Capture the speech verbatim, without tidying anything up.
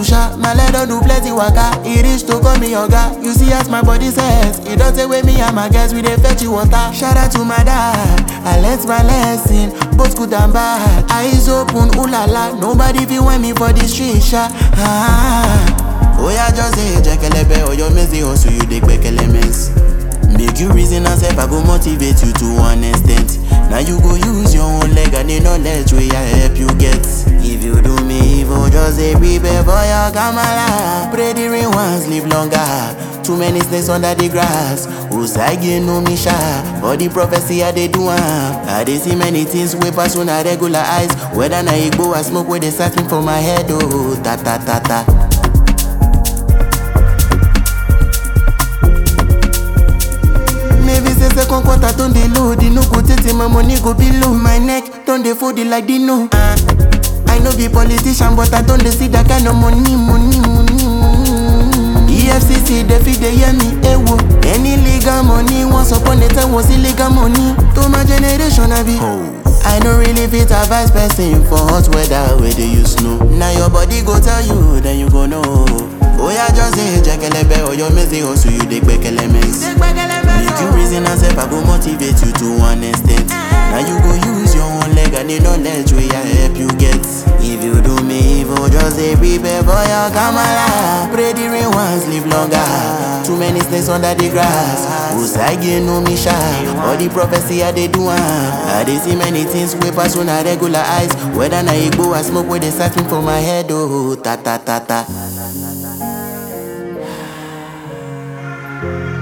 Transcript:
hustle sha, my leg don do plenty waka. E reach to call me oga. You see as my body says, e don take away me and my guys, we dey fetch you water. Shout out to my dad, I learnt my lesson, both good and bad. Eyes open, ooh la la, nobody feel want me for the street sha. Ah. Oh yeah, just say jekelebe, or your messy hustle, you dey gbekele mess. Make you reason and self, I go motivate you to one extent. Now you go use your own leg and the knowledge where I help you get. If you do me evil, just say prepare for your kamala. Pray the rain once, live longer. Too many snakes under the grass. Usagi no me sha. For the prophecy I dey do am. I dey see many things way pass on a regular eyes. Whether na igbo or smoke where they search me for my head. Oh, ta ta ta ta. Second quarter don't dey low, the no go tete, my money go below. My neck don't dey fold it like Dino. uh, I no be politician but I don't dey see that kind of money, money, money, money. E F C C they fit dey hear me, ewo. Any legal money once upon a time was illegal money. To my generation I be oh. I no really fit advise person for hot weather where they use snow. Now your body go tell you, then you go know. Oh yeah, just say jekelebe or your messy hustle, you dey gbekele mess. Make you reason and self, I go motivate you to one extent. Now you go use your own leg and the knowledge where I help you get. If you do me evil, just say prepare for your kamala. Pray the rain once, live longer. Too many snakes under the grass. Usagi no me sha. All the prophecy I dey do am. I dey see many things way pass on a regular eyes. Whether na igbo or smoke where they search me for my head. Oh, ta ta ta ta.